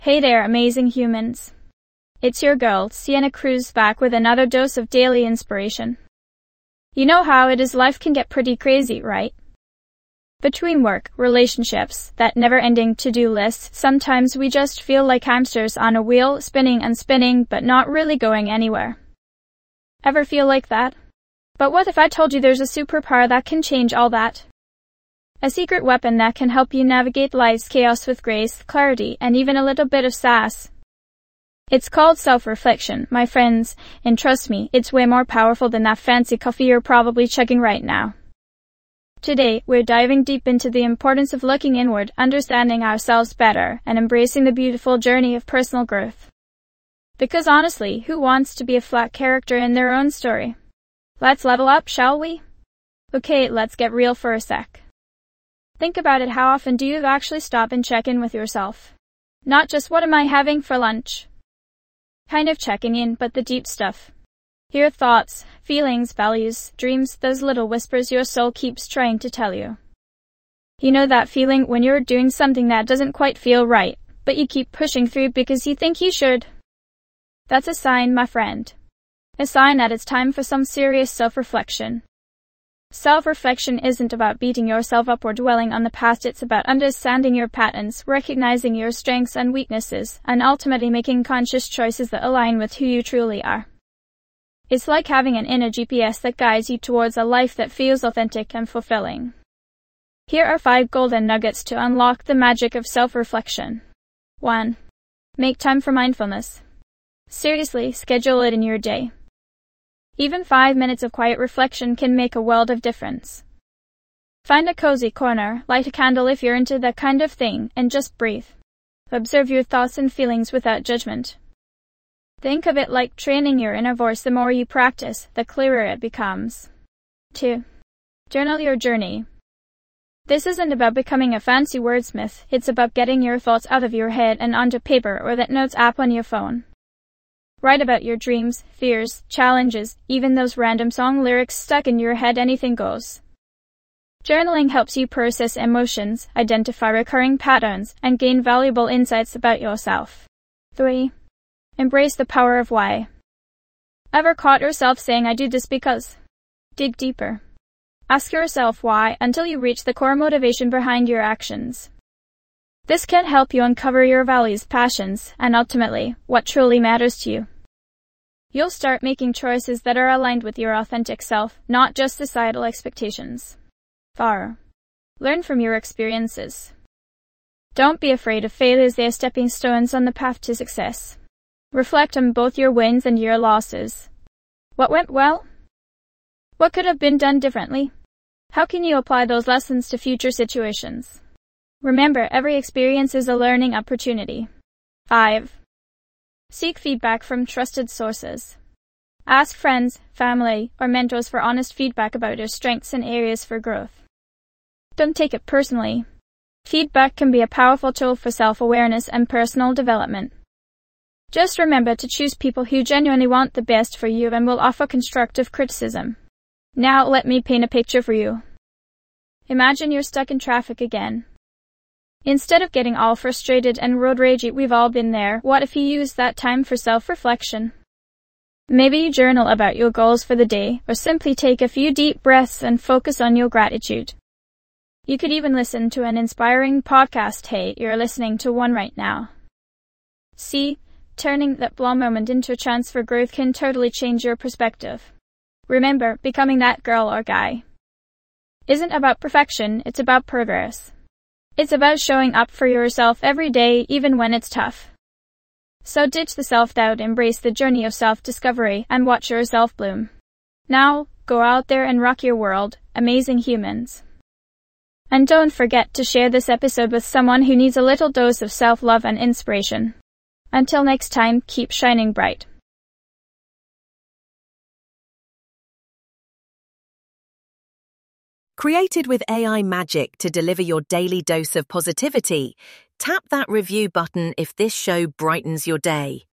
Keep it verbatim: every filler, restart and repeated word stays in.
Hey there, amazing humans. It's your girl, Sienna Cruz, back with another dose of daily inspiration. You know how it is, life can get pretty crazy, right? Between work, relationships, that never-ending to-do list, sometimes we just feel like hamsters on a wheel, spinning and spinning, but not really going anywhere. Ever feel like that? But what if I told you there's a superpower that can change all that? A secret weapon that can help you navigate life's chaos with grace, clarity, and even a little bit of sass. It's called self-reflection, my friends, and trust me, it's way more powerful than that fancy coffee you're probably chugging right now. Today, we're diving deep into the importance of looking inward, understanding ourselves better, and embracing the beautiful journey of personal growth. Because honestly, who wants to be a flat character in their own story? Let's level up, shall we? Okay, let's get real for a sec. Think about it, how often do you actually stop and check in with yourself? Not just what am I having for lunch? Kind of checking in, but the deep stuff. Your thoughts, feelings, values, dreams, those little whispers your soul keeps trying to tell you. You know that feeling when you're doing something that doesn't quite feel right, but you keep pushing through because you think you should? That's a sign, my friend. A sign that it's time for some serious self-reflection. Self-reflection isn't about beating yourself up or dwelling on the past, it's about understanding your patterns, recognizing your strengths and weaknesses, and ultimately making conscious choices that align with who you truly are. It's like having an inner G P S that guides you towards a life that feels authentic and fulfilling. Here are five golden nuggets to unlock the magic of self-reflection. one. Make time for mindfulness. Seriously, schedule it in your day. Even five minutes of quiet reflection can make a world of difference. Find a cozy corner, light a candle if you're into that kind of thing, and just breathe. Observe your thoughts and feelings without judgment. Think of it like training your inner voice. The more you practice, the clearer it becomes. two. Journal your journey. This isn't about becoming a fancy wordsmith, it's about getting your thoughts out of your head and onto paper or that notes app on your phone. Write about your dreams, fears, challenges, even those random song lyrics stuck in your head. Anything goes. Journaling helps you process emotions, identify recurring patterns, and gain valuable insights about yourself. three. Embrace the power of why. Ever caught yourself saying, I do this because? Dig deeper. Ask yourself why until you reach the core motivation behind your actions. This can help you uncover your values, passions, and ultimately, what truly matters to you. You'll start making choices that are aligned with your authentic self, not just societal expectations. four. Learn from your experiences. Don't be afraid of failures, they are stepping stones on the path to success. Reflect on both your wins and your losses. What went well? What could have been done differently? How can you apply those lessons to future situations? Remember, every experience is a learning opportunity. five. Seek feedback from trusted sources. Ask friends, family, or mentors for honest feedback about your strengths and areas for growth. Don't take it personally. Feedback can be a powerful tool for self-awareness and personal development. Just remember to choose people who genuinely want the best for you and will offer constructive criticism. Now let me paint a picture for you. Imagine you're stuck in traffic again. Instead of getting all frustrated and road ragey, we've all been there, what if you use that time for self-reflection? Maybe you journal about your goals for the day, or simply take a few deep breaths and focus on your gratitude. You could even listen to an inspiring podcast. Hey, you're listening to one right now. See, turning that blah moment into a chance for growth can totally change your perspective. Remember, becoming that girl or guy isn't about perfection, it's about progress. It's about showing up for yourself every day, even when it's tough. So ditch the self-doubt, embrace the journey of self-discovery, and watch yourself bloom. Now, go out there and rock your world, amazing humans. And don't forget to share this episode with someone who needs a little dose of self-love and inspiration. Until next time, keep shining bright. Created with A I magic to deliver your daily dose of positivity, tap that review button if this show brightens your day.